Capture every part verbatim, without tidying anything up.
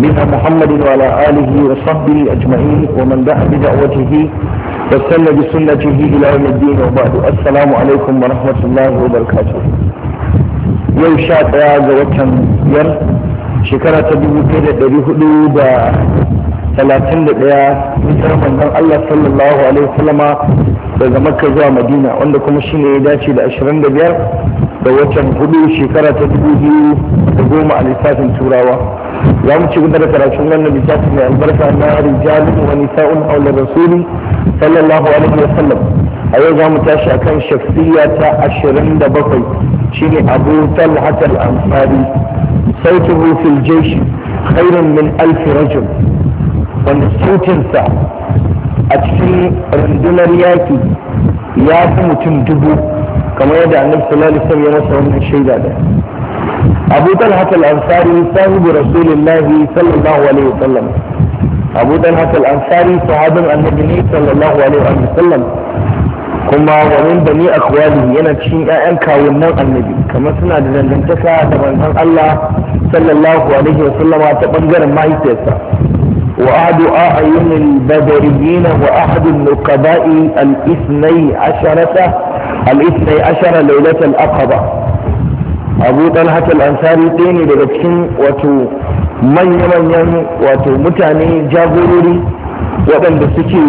نبينا محمد وعلى آله وصحبه أجمعين ومن دعا بدعوته واستنى بسنته إلى يوم الدين وبعد. السلام عليكم ورحمة الله وبركاته. يوم شاء يا زوجة ير شكرا تبيه كده دري حدود ثلاثين دقيقة من رمضان الله صلى الله عليه وسلم daga Makka zuwa Madina, wanda kuma shi ne ya dace da ashirin da biyar da watan hudu shekara ta dubu biyu da goma a lissafin turawa. Za mu ci gaba da karatun wannan littafi mai albarka na rijalun wa nisa'un haula rasuli sallallahu alaihi wa sallam. A yau za mu tashi akan shakhsiyya ta ashirin da bakwai, shine Abu Talha al-Ansari. Sautuhu fil jaysh khairun min alf rajul, wanda sautinsa a cikin rundunar yaki ya fi mutum dubu, kamar yadda annabi sallallahu alaihi wasallam ya masa wannan shaida da. Abu Talha al-Ansari sahibu Rasulullahi sallallahu alaihi wasallam. Abu Talha al-Ansari sahabin annabi ne sallallahu alaihi wasallam, kuma wa min bani akhwalihi, yana cikin ƴaƴan kawunnan annabi, kamar suna da dangantaka da manzon Allah sallallahu alaihi wasallama ta bangaren mahaifiyarsa. وأحد أعين البدريين وأحد النقباء الاثني عشرة الاثني عشر ليلة الأقبة. أبو طلحة الأنصاري تاني لبكين وتو من يمن يم وتو متاني جابوري وبن بسكي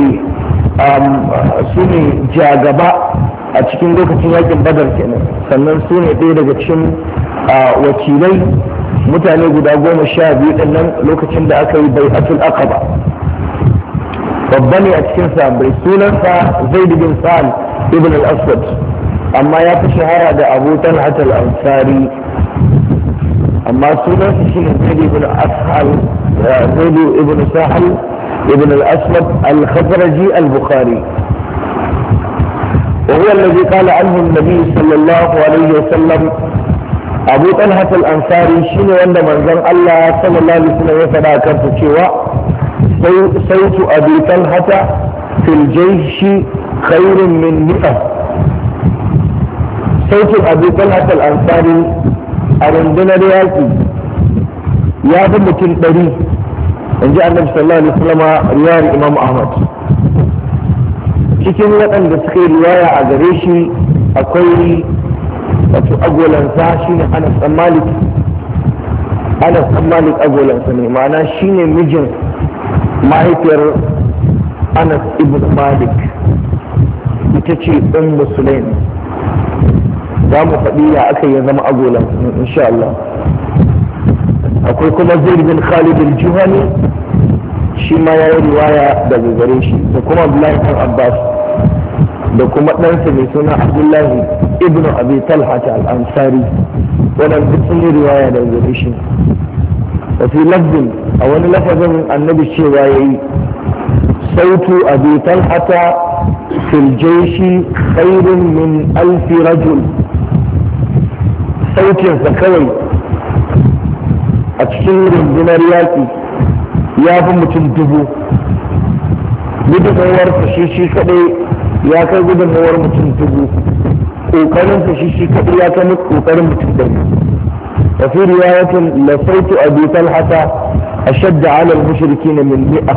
سوني جاغبا أتكين لوكتين يجب بدر كنا سنن سوني تاني لبكين وكيلي mutane guda goma sha biyu ɗin nan lokacin da aka yi bai'atul aqaba. Babba ne a cikin sahabbai, sunansa Zaid bin Sa'al ibn al-Aswad, amma ya fi shahara da Abu Talha al-Ansari. amma sunansa shine Zaid ibn Ashal Zaid ibn Sahal ibn al-Aswad al-Khazraji al-Bukhari. وهو الذي قال عنه النبي صلى الله عليه وسلم Abu Talha al-Ansari shine wanda manzon Allah sallallahu alaihi wasallam ya faɗa kansa cewa sautu Abi Talha fil jayshi khairun min mi'a. Sautu Abu Talha al-Ansari a rundunar yaƙi ya fi mutum ɗari, in ji annabi sallallahu alaihi wasallam, riwayar Imam Ahmad. Cikin waɗanda suka yi riwaya a gare shi akwai wato agolansa shine Anas bin Malik. Anas bin Malik agolansa ne, ma'ana shine mijin mahaifiyar Anas ibn Malik, ita ce Ummu Sulaim. za mu faɗi ya aka yi zama agolansa insha Allah. Akwai kuma Zaid bin Khalid al-Juhani, shi ma ya yi riwaya daga gare shi, da kuma Abdullahi bin Abbas, da kuma ɗansa mai suna Abdullahi ibn Abi Talha al-Ansari. wannan duk sun yi riwaya da gare shi. wa fi lafzin, a wani lafazin annabi cewa yayi sautu Abi Talha fil jayshi khairun min alf rajul. sautinsa kawai a cikin rundunar yaƙi ya fi mutum dubu. gudunmawarsa shi shi kadai ya kai gudunmawar mutum dubu. ƙoƙarinsa shi shi kaɗai ya kai ƙoƙarin mutum ɗari. wa fi riwayatin la sautu Abi Talha ashadda ala al-mushrikin min mi'a.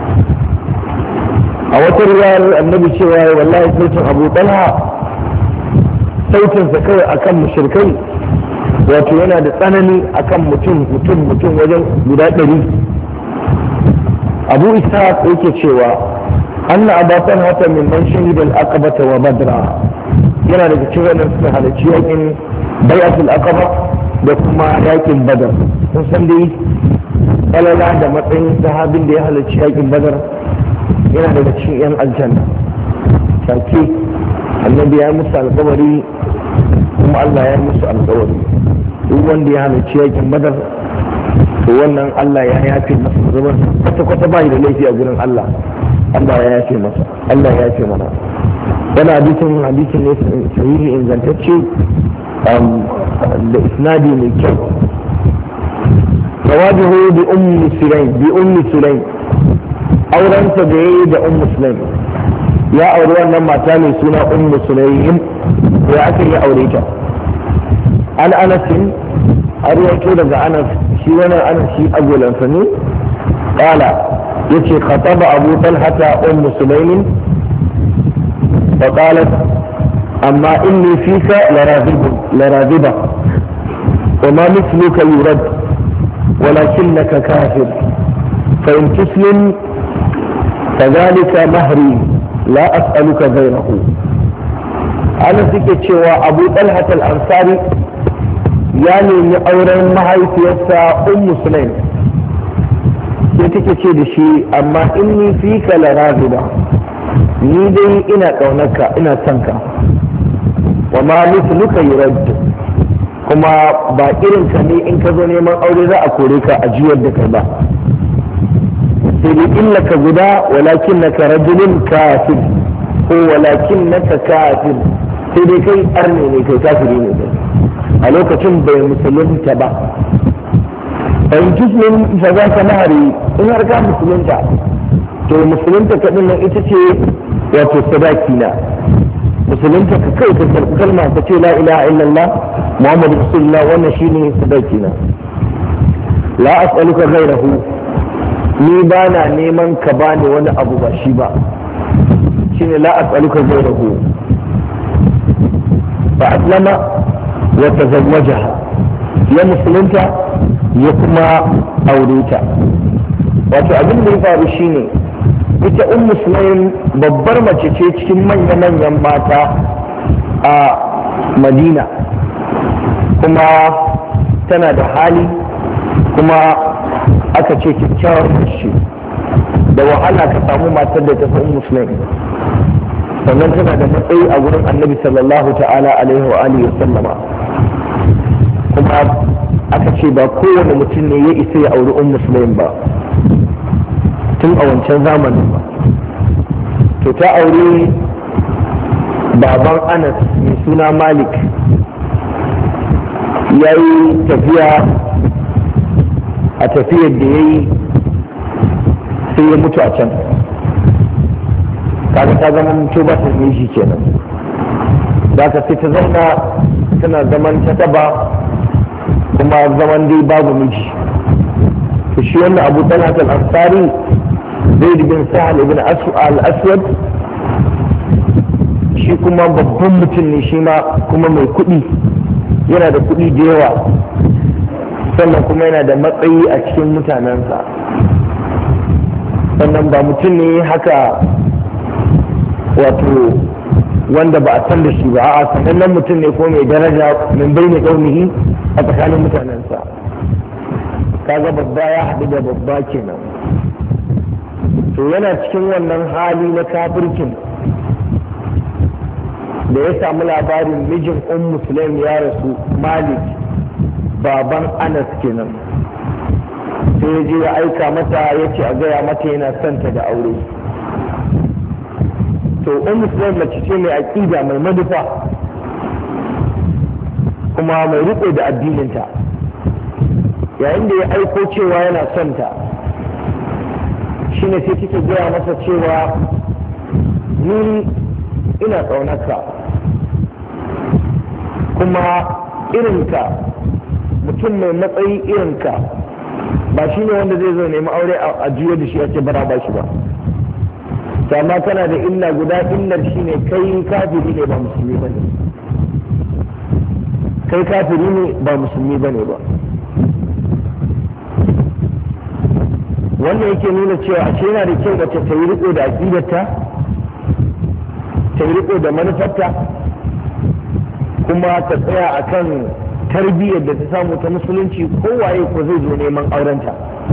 a wata riwayar annabi cewa wallahi sautin Abu Talha sautinsa kai akan mushrikai wato yana da tsanani akan mutum mutum mutum wajen guda ɗari. Abu Ishaq yake cewa anna Abu Talha min man shahida al-aqaba wa badra, yana daga cikin wannan suka halarci yakin bai'atul aqaba da kuma yakin badar. kun san dai falala da matsayin sahabin da ya halarci yakin badar yana daga cikin yan aljanna. take annabi ya musu alƙawari, kuma Allah ya musu alƙawari, duk wanda ya halarci yakin badar to wannan Allah ya yafe masa zaman kwata kwata bai da laifi a gurin Allah. Allah ya yafe masa, Allah ya yafe mana. wani hadisin hadisin ne sahihi ingantacce da isnadi mai kyau. rawajihu bi ummi sulaim bi ummi sulaim aurensa da yayi da ummu sulaim, ya auri wannan mata mai suna ummu sulaim. ya aka yi aure ta? an anasin a ruwaito daga anas shi wannan ana shi agolansa ne qala yace khataba abu talhata ummu sulaimin fa qalat amma inni fika larazib laraziba وما مثلك يرد ولكنك كافر فإن تسلم فذلك مهري لا أسألك غيره. أنا سكت شوى أبو طلحة الأنصاري يعني من أورين معي في أم سليم سكت شيء أما إني فيك لراغبة نيدي إنا كونك إنا سنك وما مثلك يرد kuma ba irin ka ne in ka zo neman aure za a kore ka a jiyar da kai ba sai dai illa ka guda walakin naka rajulun kafir ko walakin naka kafir sai dai kai arne ne kai kafiri ne kai a lokacin bai musulunta ba in kismin fa za ka mahari in har ka musulunta to musulunta ka nan ita ce wato sadaki na musulunta ka kai ka karɓi kalma ka ce la ilaha illallah muhammadu rasulullah wannan shine sadaki na la as'aluka ghayrahu ni ba na neman ka bani wani abu ba shi ba shine la as'aluka ghayrahu fa aslama wa tazawwajaha ya musulunta ya kuma aure ta wato abin da ya faru shine ita ummu sulaim babbar mace ce cikin manya-manyan mata a madina kuma tana da hali kuma aka ce kyakkyawar mace da wahala ka samu matar da ta fi ummu sulaim sannan tana da matsayi a gurin annabi sallallahu ta'ala alaihi wa alihi wa sallama kuma aka ce ba kowane mutum ne ya isa ya auri ummu sulaim ba tun a wancan zamanin ba to ta aure baban anas mai suna malik ya yi tafiya a tafiyar da ya yi sai ya mutu a can kaga ta zama mutu ba ta yi shi kenan da ka sai ta zauna tana zaman ta taba kuma zaman dai babu miji to shi wannan abu talhat al-ansari zaid bin sahal ibn al-aswad shi kuma babban mutum ne shi ma kuma mai kuɗi yana da kuɗi da yawa sannan kuma yana da matsayi a cikin mutanensa sannan ba mutum ne haka wato wanda ba a san da shi ba a'a sanannen mutum ne ko mai daraja min bayni qaumihi a tsakanin mutanensa kaga babba ya haɗu da babba kenan to yana cikin wannan hali na kafircin da ya samu labarin mijin ummu sulaim ya rasu malik baban anas kenan sai ya je ya aika mata ya ce a gaya mata yana santa da aure to ummu sulaim mace ce mai aƙida mai manufa kuma mai riƙo da addininta yayin da ya aiko cewa yana santa shine sai kike gaya masa cewa ni ina ƙaunarka kuma irinka mutum mai matsayi irinka ba shi ne wanda zai zo nemi aure a juya da shi ake bara ba shi ba amma kana da illa guda illar shi ne kai kafiri ne ba musulmi ba ne kai kafiri ne ba musulmi ba ne ba wannan yake nuna cewa a yana da kyau mace ta yi riko da aƙidarta ta yi riko da manufarta kuma ta tsaya a kan tarbiyyar da ta samu ta musulunci kowaye ko zai zo neman aurenta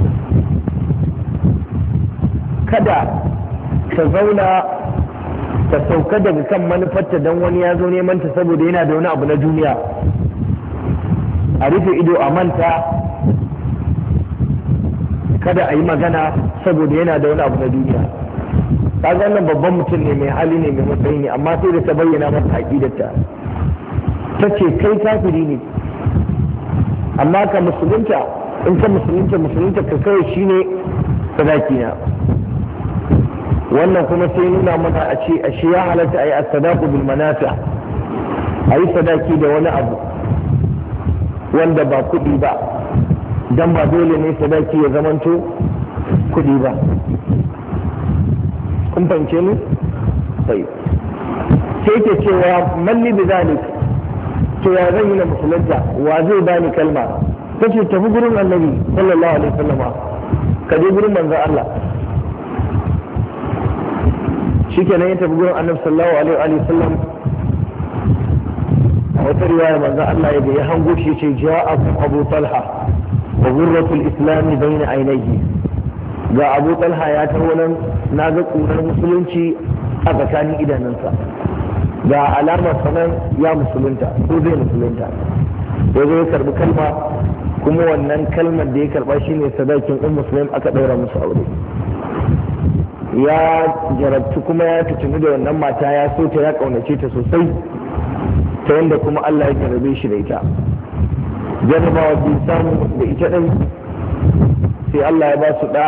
kada ta zauna ta sauka daga kan manufarta don wani ya zo neman ta saboda yana da wani abu na duniya a rufe ido a manta kada a yi magana saboda yana da wani abu na duniya kaga wannan babban mutum ne mai hali ne mai matsayi ne amma sai da ta bayyana masa aqidarta ta ce kai kafiri ne amma ka musulunta in ka musulunta musulunta ka kawai shine sadaki na wannan kuma sai nuna mana a ce a shi ya halatta a yi as-sadaqu bil manafi a yi sadaki da wani abu wanda ba kuɗi ba dan ba dole ne sadaki ya zamanto kudi ba. kun fahimce ni? sai sai ke cewa malli bi zalik, to ya zan yi na musulunta, wa zai bani kalma? ta ce tafi gurin annabi sallallahu alaihi wasallam, ka je gurin manzon Allah. shikenan ya tafi gurin annabi sallallahu alaihi wasallam. a wata riwaya manzon Allah ya ya hango shi ce ja'a Abu Talha wa ghurratul islam bayna ainihi, ga Abu Talha ya taho nan, na ga kurar musulunci a tsakanin idanunsa, ga alamar sanan ya musulunta ko zai musulunta. ya zo ya karbi kalma, kuma wannan kalmar da ya karba shine sadakin ummu Sulaim, aka daura musu aure. ya jarabtu kuma ya fitinu da wannan mata, ya so ta, ya kaunace ta sosai, ta yadda kuma Allah ya jarabe shi da ita. jarabawa bai samu da ita ɗin, sai Allah ya ba su ɗa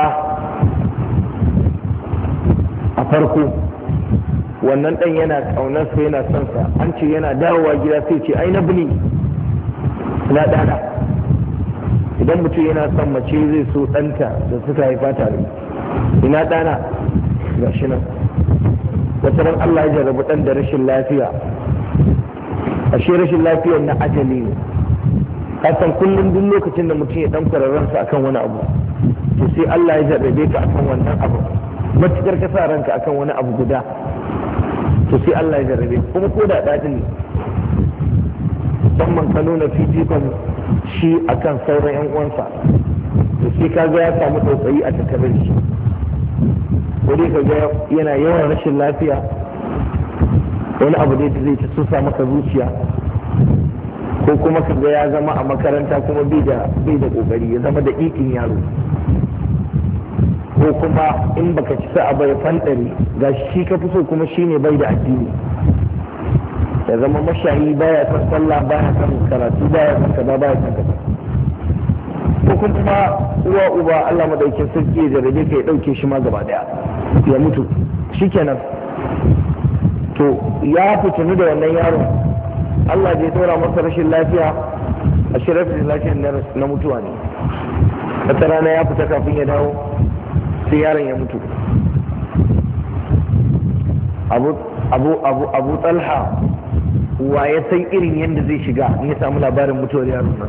a farko. wannan ɗan yana ƙaunarsa, yana son sa, an ce yana dawowa gida sai ce ai na bini na ɗana. idan mutum yana son mace zai so ɗanta da suka haifa tare, ina ɗana ga shi nan. wata ran Allah ya jarrabu ɗan da rashin lafiya, ashe rashin lafiyar na ajali ne. kasan kullum duk lokacin da mutum ya ɗan kwararransa akan wani abu, to sai Allah ya jarrabe ka akan wannan abu. matukar ka sa ranka akan wani abu guda, to sai Allah ya jarrabe, kuma ko da ɗaɗin ne, musamman ka nuna fifikon shi akan sauran yan uwansa, to sai ka ga ya samu tsautsayi a tattare shi. wani ka ga yana yawan rashin lafiya, wani abu da zai ta susa maka zuciya, ko kuma ka ga ya zama a makaranta kuma bai da bai da kokari, ya zama da ikin yaro, ko kuma in baka ci sa'a bai fantare, ga shi ka fi so kuma shine bai da addini, ya zama mashayi, baya son sallah, baya son karatu, baya son kaza, baya son kaza. ko kuma uwa uba Allah madaukin sarki ya jarabe ka ya dauke shi ma gaba daya ya mutu shikenan. to ya fitinu da wannan yaron, Allah bai dora masa rashin lafiya, a shi rashin lafiyar na mutuwa ne. wata rana ya fita kafin ya dawo sai yaron ya mutu. abu abu abu abu talha wa ya san irin yadda zai shiga in ya samu labarin mutuwar yaron nan,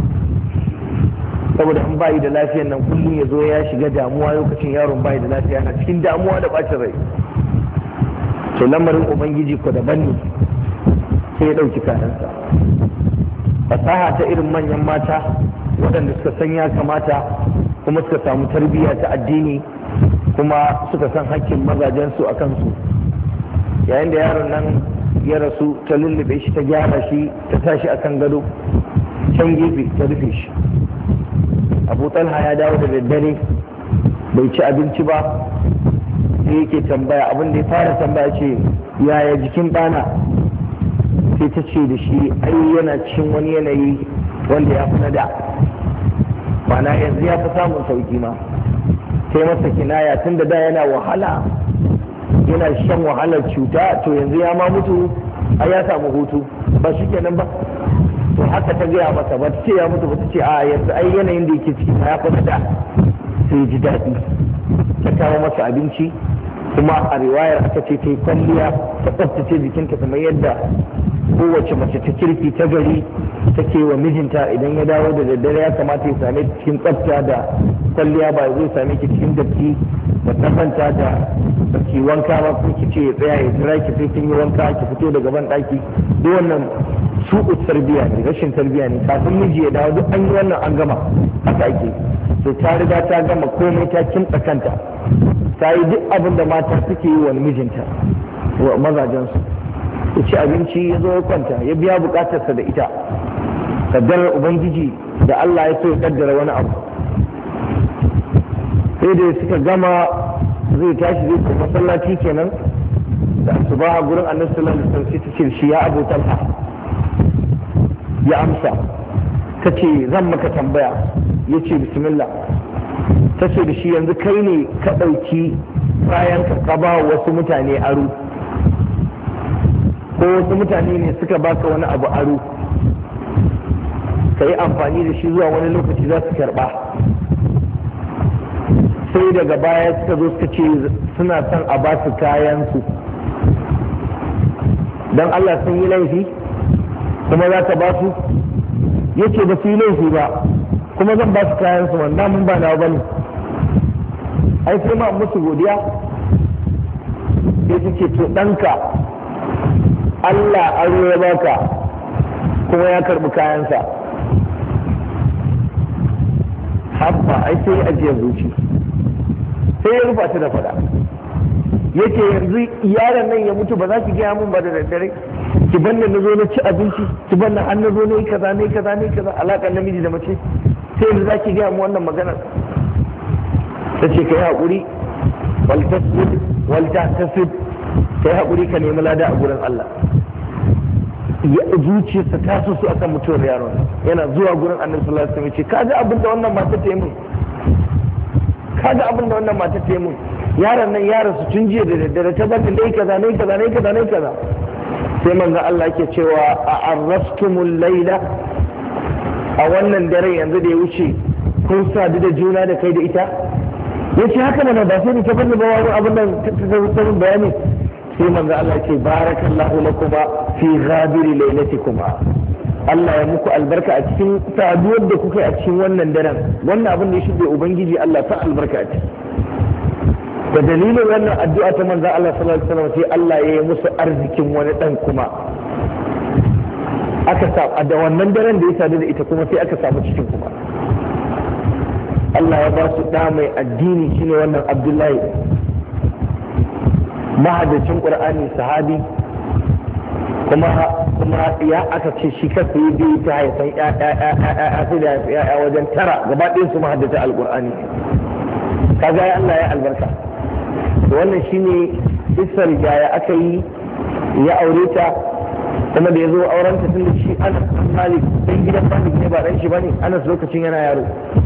saboda in bayi da lafiyar nan kullum ya zo ya shiga damuwa lokacin yaron bayi da lafiya, na cikin damuwa da bacin rai. to lamarin ubangiji ko daban ne, sai ya ɗauki kayansa. fasaha ta irin manyan mata waɗanda suka san ya kamata, kuma suka samu tarbiyya ta addini, kuma suka san hakkin mazajensu a kansu. yayin da yaron nan ya rasu, ta lullube shi, ta gyara shi, ta tashi akan gado, can gefe ta rufe shi. Abu Talha ya dawo da daddare, bai ci abinci ba, sai yake tambaya, abin da ya fara tambaya ce yaya jikin ɗana, sai ta ce da shi ai yana cikin wani yanayi wanda ya fi na da, mana yanzu ya fi samun sauki ma. sai masa kinaya, tun da da yana wahala, yana shan wahalar cuta, to yanzu ya ma mutu, ai ya samu hutu, ba shi kenan ba. to haka ta gaya masa, ba ta ce ya mutu ba, ta ce a yanzu ai yanayin da yake ciki ya fi da. sai ji daɗi, ta kawo masa abinci, kuma a riwayar aka ce ta yi kwalliya, ta tsaftace jikinta kamar yadda kowace mace ta kirki ta gari take wa mijinta. idan ya dawo da daddare ya kamata ya same ta cikin tsafta da kwalliya, ba zai same ki cikin datti da tsafanta da ki wanka ba, ko ki ce ya tsaya ya jira ki sai kin yi wanka ki fito daga ban daki. duk wannan su'u tarbiya ne, rashin tarbiya ne. kafin miji ya dawo duk an yi wannan, an gama haka ake. sai ta riga ta gama komai, ta kimtsa kanta, ta yi duk abin da mata suke yi wa mijinta, wa mazajensu. ya ci abinci, ya zo ya kwanta, ya biya bukatarsa da ita. kaddarar ubangiji da Allah ya so ya kaddara wani abu. sai da suka gama, zai tashi zai kuma masallaci kenan, da asuba a gurin annabi sallallahu alaihi wasallam, ta ce shi ya Abu Talha, ya amsa. ta ce zan maka tambaya, ya ce bismillah. ta ce da shi yanzu kai ne ka ɗauki bayan ka ba wasu mutane aro, ko wasu mutane ne suka baka wani abu aro, ka yi amfani da shi zuwa wani lokaci za su karɓa. Sai daga baya suka zo suka ce suna son a ba su kayansu, don Allah sun yi laifi kuma za ta ba su? Yake ba su yi laifi ba kuma zan ba su kayansu, wanda mun ba na bane. Ai sai ma musu godiya. Sai suke to ɗanka Allah aro ya baka kuma ya karɓi kayansa. Habba ai sai ajiyar zuci, sai ya rufa ta da fada. Yake yanzu yaron nan ya mutu ba za ki gaya mun ba da daddare, ki banna na zo na ci abinci, ki banna an na zo na yi kaza ne kaza ne kaza, alaƙar namiji da mace, sai yanzu za ki gaya mu wannan maganar. Ta ce ka yi haƙuri, wal tasbid wal tahtasib, ka yi haƙuri ka nemi lada a gurin Allah. Zuciyarsa ta so su akan mutuwar yaron, yana zuwa gurin annabi sallallahu alaihi wasallam ya ce ka ga abin da wannan mata ta yi mun, ka ga abin da wannan mata ta yi mun, yaron nan yaron su tun jiya da daddare ta bani dai kaza ne kaza ne kaza ne kaza. Sai manzo Allah yake cewa a arrastumul laila, a wannan dare yanzu da ya wuce kun sadu da juna da kai da ita? Yace haka mana ba sai ta bani ba wani abin nan ta bayani. Sai manzo Allah ce barakallahu lakuma fi ghabiri lailatikuma, Allah ya muku albarka a cikin saduwar da kuka yi a cikin wannan daren, wannan abin da ya shige ubangiji Allah ta albarka a ciki. Da dalilin wannan addu'a ta manzo Allah sallallahu alaihi wasallam sai Allah ya yi musu arzikin wani dan kuma aka sa da wannan daren da ya sadu da ita kuma sai aka samu cikin kuma. Allah ya ba su da mai addini shine wannan Abdullahi, mahaddacin Qur'ani, sahabi, kuma kuma ya aka ce shi kansa ya biyu ta haifan ya ya wajen tara gaba ɗayan su mahaddata alqur'ani. Kaga ya Allah ya albarka. Wannan shine isar ya aka yi ya aure ta, kuma da ya zo auren ta tun da shi Anas bin Malik dan gidan Malik ne ba dan shi bane, Anas lokacin yana yaro.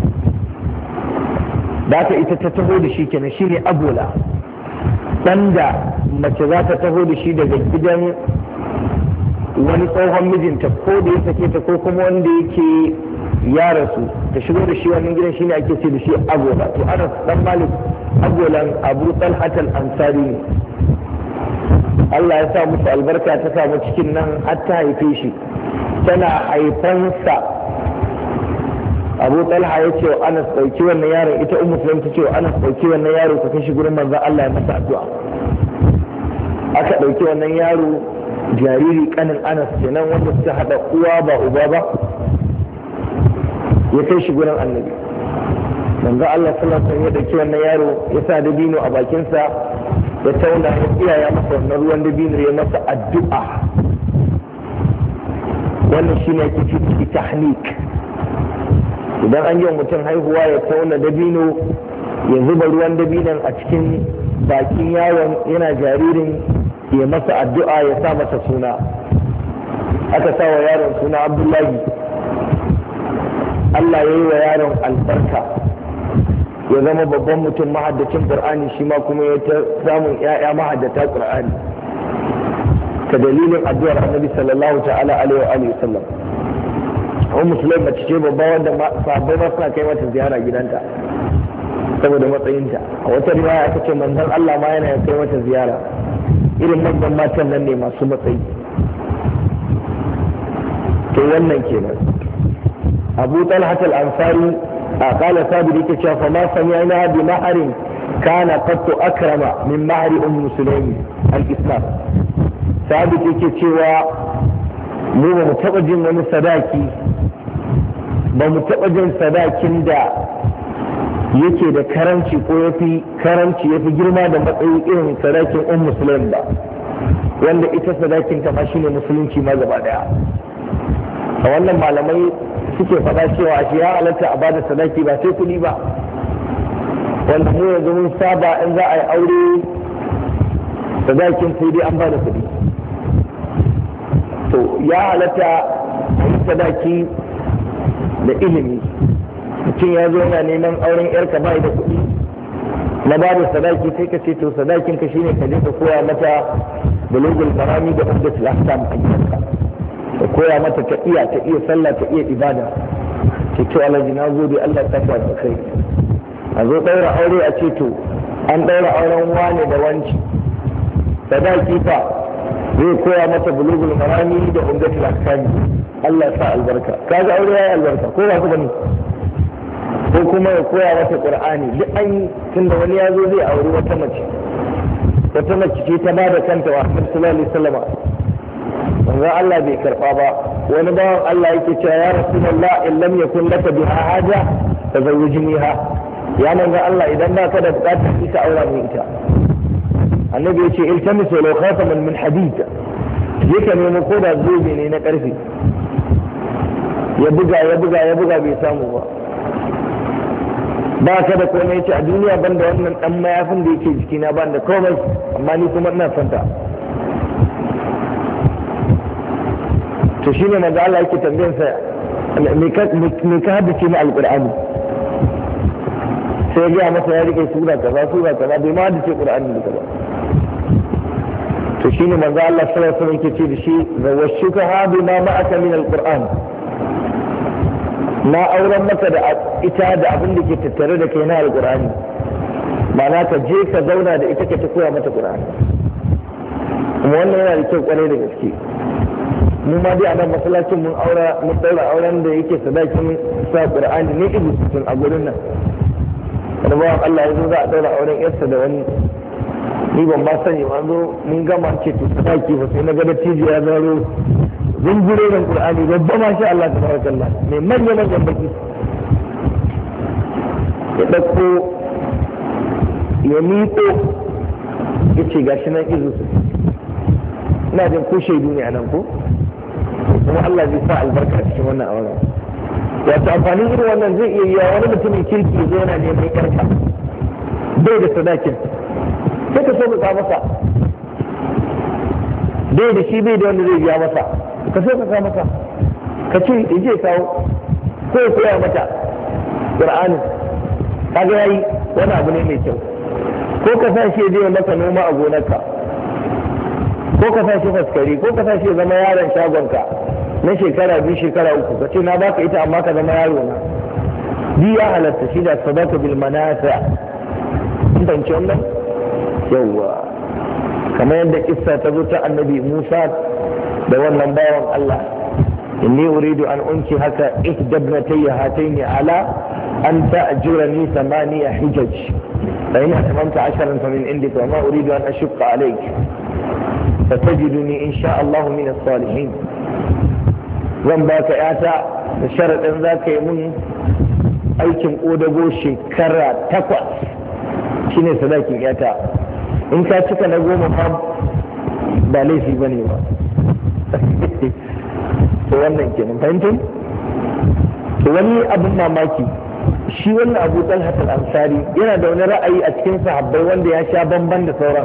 Da aka ita ta taho da shi kenan shine Abola, dan da mace za ta taho da shi daga gidan wani tsohon mijinta ko da ya sake ta ko kuma wanda yake ya rasu ta shigo da shi wannan gidan shine ake ce da shi Abola. To Anas dan Malik Abolan Abu Talhat al-Ansari ne. Allah ya sa musu albarka, ta samu cikin nan har ta haife shi. Tana haifansa Abu Talha ya ce wa Anas ɗauki wannan yaron, ita Ummu Sulaim ta ce wa Anas ɗauki wannan yaro ka kai shi gurin manzon Allah ya masa addu'a. Aka ɗauki wannan yaro jariri kanin Anas kenan wanda suka haɗa uwa ba uba ba, ya kai shi gurin Annabi. Manzon Allah sallallahu alaihi wasallam ya ɗauki wannan yaro ya sa dabino a bakinsa, ya tauna ya tsiyaya masa wannan ruwan dabino ya masa addu'a. Wannan shine ake cewa tahnik. Idan an yi wa mutum haihuwa ya tauna dabino ya zuba ruwan dabinon a cikin bakin yaron yana jaririn, ya masa addu'a ya sa masa suna. Aka sa wa yaron suna Abdullahi. Allah ya yi wa yaron albarka, ya zama babban mutum mahaddacin Qur'ani, shi ma kuma ya ta samun ƴaƴa mahaddata Qur'ani ta dalilin addu'ar Annabi sallallahu ta'ala alaihi wa alihi wasallam. Ummu Sulaim mace ce babba wanda sahabbai ma suna kai mata ziyara gidanta saboda matsayinta. A wata riwaya aka ce manzon Allah ma yana kai mata ziyara. Irin manyan matan nan ne masu matsayi. To wannan kenan. Abu Talha al-Ansari a kala sabiri yake cewa fa ma sami'na bi mahrin kana qattu akrama min mahri Ummu Sulaim al-Islam. Sabit yake cewa mu ba mu taɓa jin wani sadaki, ba mu taɓa jin sadakin da yake da karanci ko ya fi karanci ya fi girma da matsayi irin sadakin Ummu Sulaim ba, wanda ita sadakin ta ma shine musulunci ma gaba daya. A wannan malamai suke faɗa cewa a ya halatta a bada sadaki ba sai kuɗi ba, wanda mu yanzu mun saba in za a yi aure sadakin sai dai an bada kuɗi. To ya halatta a yi sadaki da ilimi. Mutum ya zo yana neman auren yarka bai da kuɗi, na ba da sadaki sai ka ce to sadakin ka shine ka je ka koya mata bulugul marami da umdatul ahkam a gidanka. da koya mata ta iya ta iya sallah ta iya ibada ce to alhaji na gode Allah ta ka da kai a zo ɗaura aure a ce to an ɗaura auren wane da wanci sadaki fa zai koya mata bulugul marami da umdatul ahkam Allah sa albarka kaga aure yayi albarka ko ba ku bane ko kuma ya koya mata qur'ani duk an yi tunda wani ya zo zai aure wata mace wata mace ce ta bada kanta wa Muhammad sallallahu alaihi wasallam manzo Allah bai karba ba wani bawan Allah yake cewa ya rasulullah in lam yakun laka biha haja tazawwijniha ya manzo Allah idan ba ka da bukatar ita aura ne ita annabi yace iltamisu law khataman min hadid yake nemo ko da zobe ne na karfe ya buga ya buga ya buga bai samu ba ba ka da komai yace a duniya banda wannan dan mayafin da yake jikina ban da komai amma ni kuma ina son ta to shine manzo Allah yake tambayar sa me ka me ka haddace ni alqur'ani sai ya masa ya rike sura kaza sura kaza bai ma haddace qur'ani da kaza to shine manzo Allah sallallahu alaihi wasallam yake ce da shi zawashuka ha bima ma'aka min alqur'an na auren maka da ita da abin da ke tattare da kai na alqur'ani ma'ana ka je ka zauna da ita ka ta koya mata qur'ani kuma wannan yana da kyau kwarai da gaske mu ma dai a nan masallacin mun aura mun daura auren da yake sadakin sa qur'ani ne ibu sun a gurin nan wani bawan Allah ya zo za a daura auren yarsa da wani ni ban ba sani ba zo mun gama ce to sadaki ba sai na ga dattijo ya zaro zungure da qur'ani babba ma sha Allah tabarakallah mai manya manyan baki ya dauko ya miƙo ya ce gashi nan izu su ina jin ko shaidu ne a nan ko kuma Allah zai sa albarka a cikin wannan auren wato amfanin irin wannan zai iya yiwa wani mutumin kirki zo yana neman karka bai da sadakin sai ka so ka masa bai da shi bai da wanda zai biya masa ka so ka masa ka ce je kawo ko ya koya mata qur'ani kaga yayi wani abu ne mai kyau ko ka sa shi je maka noma a gonarka ko ka sa shi faskari ko ka sa shi zama yaron shagonka na shekara biyu shekara uku ka ce na baka ita amma ka zama yaro na bi ya halatta shi da sadaka bil manasa in ban ce wannan yawwa kamar yadda kissa ta zo ta annabi Musa da wannan bawan Allah inni uridu an unki haka ihdabnatayya hataini ala an ta'jurani thamaniya hijaj fa in atmamta asharan fa min indika wa ma uridu an ashqa alayk فتجدني إن شاء الله من الصالحين zan baka yata da sharaɗin za ka yi mun aikin ƙodago shekara takwas shine sadakin yata in ka cika na goma fa ba laifi ba ne ba to wannan kenan fahimtun to wani abin mamaki shi wannan Abu Talha al-Ansari yana da wani ra'ayi a cikin sahabbai wanda ya sha bamban da sauran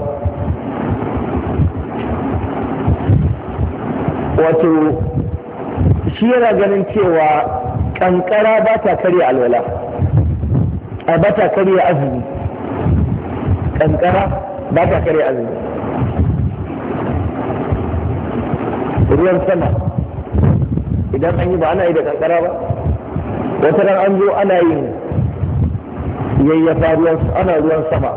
wato shi yana ganin cewa kankara ba ta karya alwala a ba ta karya azumi kankara ba ta karya azumi ruwan sama idan an yi ba ana yi da kankara ba wata ran an zo ana yin yayyafa ruwan ana ruwan sama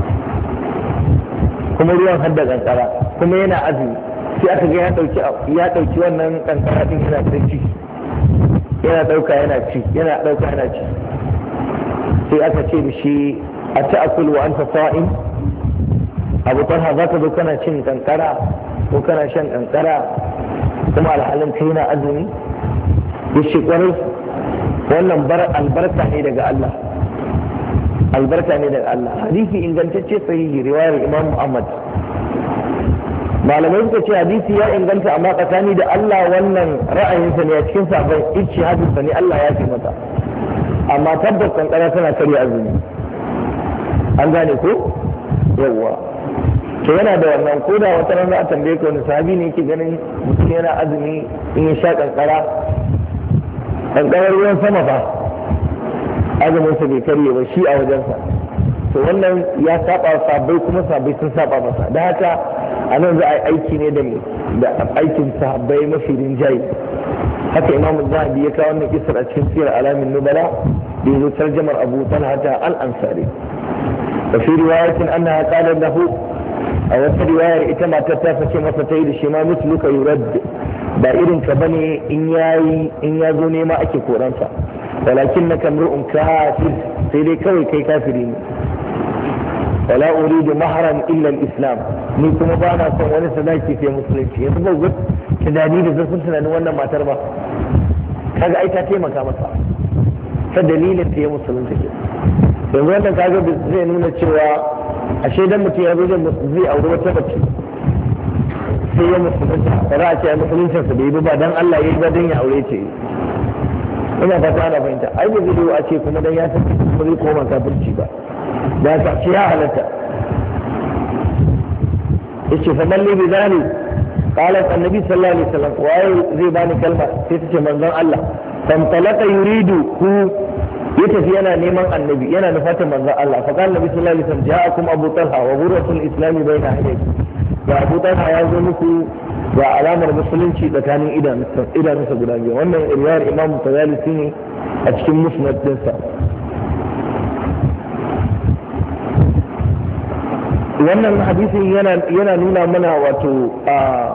kuma ruwan hadda kankara kuma yana azumi sai aka ga ya dauki ya dauki wannan kankara din yana ci yana dauka yana ci yana dauka yana ci sai aka ce da shi a ta'akul wa anta sa'im Abu Talha zaka zo kana cin kankara ko kana shan kankara kuma alhalin kai na azumi yace kwarai wannan bar albarka ne daga Allah albarka ne daga Allah hadisi ingantacce sahihi riwayar Imam Ahmad malamai suka ce hadisi ya inganta amma tsakani da Allah wannan ra'ayinsa ne a cikin sabon ijtihadinsa ne Allah ya fi mata amma tabbas kankara tana karya azumi an gane ko yawwa to yana da wannan ko da wata rana a tambaye ka wani sahabi ne yake ganin mutum yana azumi in ya sha kankara kankarar ruwan sama fa azumin sa bai karye ba shi a wajensa to wannan ya saba sabai kuma sabai sun saba masa da haka a nan za a yi aiki ne da aikin sahabbai mafi rinjaye. haka imam zahabi ya kawo wannan kisar a cikin sirar alamin nubala da yazo tarjamar abu talha al-ansari. wa fi riwayatin annaha qalat lahu, a wata riwayar ita matar ta fice masa ta yi da shi ma misluka yurad, ba irin ka bane in yayi in ya zo nema ake koransa, walakin na kamru'un kafir, sai dai kawai kai kafiri ne. wala uridu mahran illa al-islam, ni kuma ba na son wani sadaki sai musulunci. yanzu ba gudu tunani da zurfin tunanin wannan matar ba, kaga ai ta taimaka masa ta dalilin ta ya musulunta ke. yanzu wannan kaga zai nuna cewa ashe dan mutum ya zo zai auri wata mace sai ya musulunta, ba za a ce a musuluncin sa bai ba dan Allah ya yi ba dan ya aure ce. ina fata ana fahimta. ai ba zai a ce kuma dan ya san ba zai koma kafirci ba, da ta ce ya halatta. yace fa malli bi zali qalat annabi sallallahu alaihi wasallam, waye zai bani kalma sai ta ce manzon Allah. fan talaka yuridu ku, ya tafi yana neman annabi, yana nufatar manzon Allah. fa qala annabi sallallahu alaihi wasallam ja'akum abu talha wa ghurratul islam bayna aydaykum, ga abu talha ya zo muku ga alamar musulunci tsakanin idanunsa guda biyu. wannan riwayar imam tazalisi ne a cikin musnad dinsa. wannan hadisin yana nuna mana wato a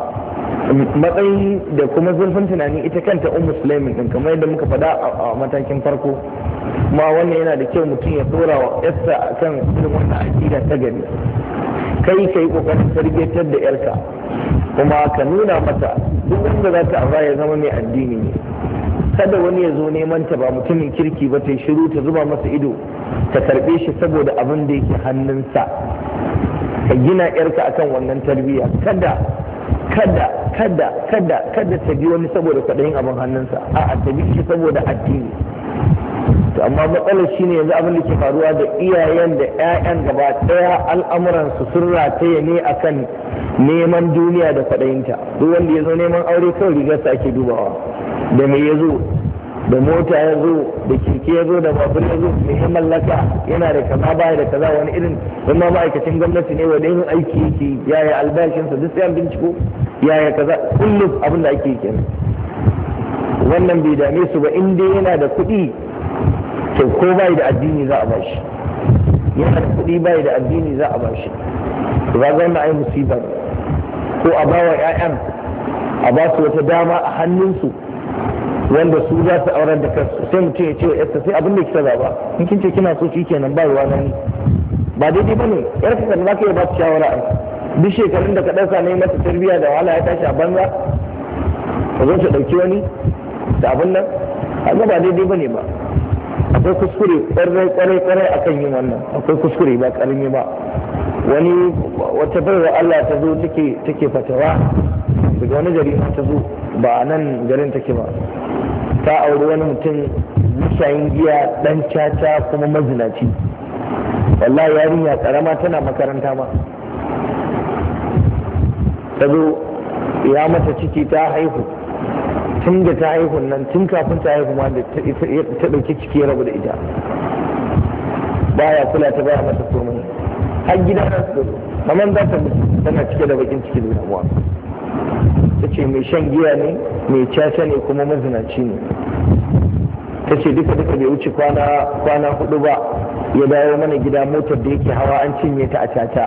matsayi da kuma zurfin tunani ita kanta ummu sulaimin din, kamar yadda muka faɗa a matakin farko. kuma wannan yana da kyau mutum ya tsora wa yarsa akan irin wannan aqida ta gari. kai kai kokarin tarbiyyar da yarka, kuma ka nuna mata duk wanda za ta aura ya zama mai addini ne. kada wani ya zo neman ta ba mutumin kirki ba ta yi shiru ta zuba masa ido ta karbe shi saboda abin da yake hannunsa. ka gina yarka akan wannan tarbiyya. kada kada kada kada kada ta bi wani saboda kwaɗayin abin hannunsa, a'a ta bi shi saboda addini. to amma matsalar shine yanzu abin da ke faruwa da iyayen da 'ya'yan gaba ɗaya al'amuransu sun rataye ne akan neman duniya da kwaɗayinta. duk wanda ya zo neman aure kawai rigarsa ake dubawa, da me ya zo, da mota ya zo, da keke ya zo, da babur ya zo, mai ya mallaka, yana da kaza baya da kaza, wani irin in ma ma'aikacin gwamnati ne wanda yin aiki yake, yaya albashinsa, duk sai an binciko yaya kaza, kullum abin da ake kenan. wannan bai dame su ba, in dai yana da kuɗi to ko bai da addini za a bashi, yana da kuɗi bai da addini za a bashi. to ga wannan ai musiba ne. ko a bawa 'ya'yan a ba su wata dama a hannunsu wanda su za su aurar da kansu, sai mutum ya ce wa yarsa sai abin da kika zaba, in kin ce kina so shi kenan ba ruwa nan. ba daidai bane yar ka za ka yi ba ta shawara a duk shekarun da ka ɗauka ne mata tarbiyya da wahala ya tashi a banza ka zo ta ɗauki wani da abin nan, haka ba daidai bane ba. akwai kuskure kwarai kwarai kwarai akan yin wannan, akwai kuskure ba karami ba. wani wata bayar Allah ta zo take take fatawa daga wani gari ta zo, ba a nan garin take ba. ta auri wani mutum mashayin giya, dan caca kuma mazinaci. wallahi yarinya karama tana makaranta ma, ta zo ya mata ciki ta haihu. tun da ta haihu nan, tun kafin ta haihu ma da ta ɗauki ciki ya rabu da ita, baya kula ta, baya mata komai. har gida na su kamar za ta mutu tana cike da bakin ciki da damuwa. ta ce mai shan giya ne, mai caca ne, kuma mazinaci ne. ta ce duka duka bai wuce kwana hudu ba ya dawo mana gida, motar da yake hawa an cinye ta a caca.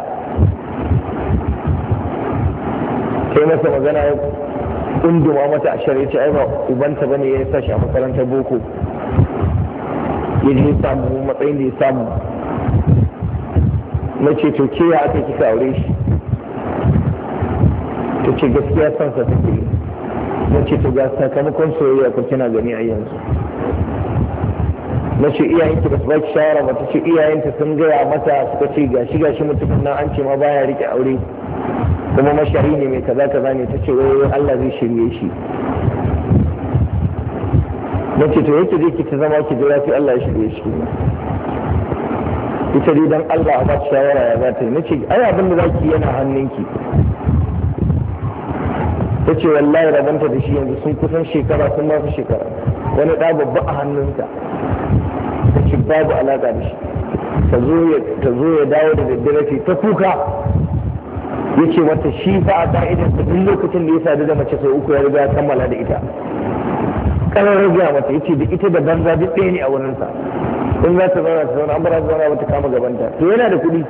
ta yi masa magana ya kunduma mata a shari'a, ce ai ba ubanta bane ya sa shi a makarantar boko, ya je samu matsayin da ya samu. na ce to ke ya aka kika aure shi? ta ce gaskiya son sa take yi. na ce to ga sakamakon soyayya ko kina gani a yanzu. na ce iyayenki ba su baki shawara ba? ta ce iyayenta sun gaya mata, suka ce gashi gashi mutumin nan an ce ma baya rike aure kuma mashari ne mai kaza kaza ne. ta ce wai Allah zai shirye shi. na ce to yake zai ki ta zama ki jira sai Allah ya shirye shi. ita dai dan Allah a ba shawara ya za ta yi. na ce ai abin da zaki yana hannunki. ta ce wallahi rabanta da shi yanzu sun kusan shekara, sun mafi shekara. wani ɗa babba a hannunta, ta ce babu alaƙa da shi. ta zo ya dawo da daddare ta kuka yace wata shi fa a ka'idar duk lokacin da ya sadu da mace sau uku ya riga ya kammala da ita. Kanar rajiya mata yace da ita da banza duk ɗaya ne a wurinsa. In za ta zauna ta zauna an bara zauna mata kama gabanta to yana da kuɗi.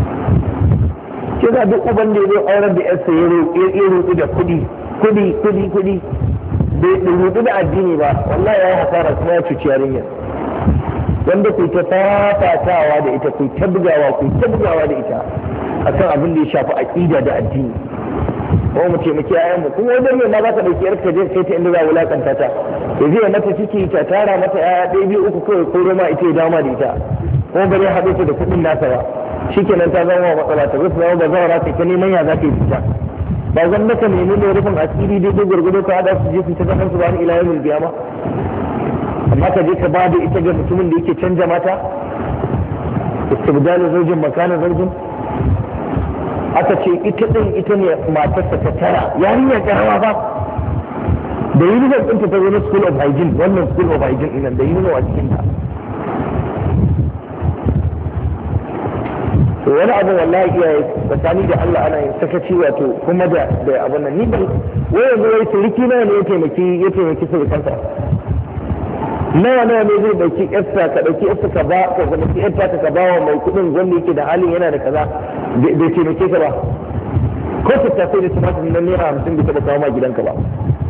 Ke za duk uban da ya zo auren da yarsa ya roƙi da kuɗi kuɗi kuɗi kuɗi bai roƙi da addini ba wallahi ya yi hasara kuma ya cuci yarinyar. Wanda ku ta fafatawa da ita ku ta bugawa ku ta bugawa da ita akan abin da ya shafi aqida da addini ko mu taimaki yayan mu kuma wajen ne ma za ka dauki yarka je kai ta inda za wulakanta ta ya zai mata ciki ta tara mata yaya ɗaya biyu uku kawai ko roma ita ya dama da ita ko bari haɗe ta da kuɗin nasa ba shikenan ta zama matsala ta zai zama ba zawara ta neman ya za ta yi fita ba zan naka nemi ne rufin asiri daidai gwargwado ka haɗa su je su ta zaman su ba ni ilayen mulkiya ba amma ka je ka ba da ita ga mutumin da yake canja mata istibdalu zaujin makana zaujin aka ce ita din ita ne matarsa ta tara yarinya karama ba da uniform ɗinta ta zo na school of hygiene wannan school of hygiene ɗin da uniform a cikin ta to wani abu wallahi iyaye tsakani da Allah ana yin sakaci wato kuma da da abun nan ni ban wai yanzu wai turiki nawa ne ya taimaki ya taimaki surukansa nawa nawa ne zai dauki yarsa ka dauki yarsa ka ba ka dauki yarta ka ba wa mai kudin wanda yake da halin yana da kaza bai taimake ka ba ko ta tafi da tumatir nan naira hamsin bai taba kawo ma gidanka ba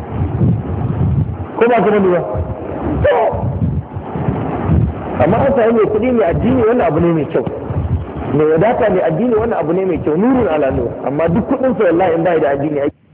ko ba ka bane ba to amma an samu mai kudi mai addini wannan abu ne mai kyau mai wadata mai addini wannan abu ne mai kyau nurun ala nur amma duk kudin sa wallahi in bai da addini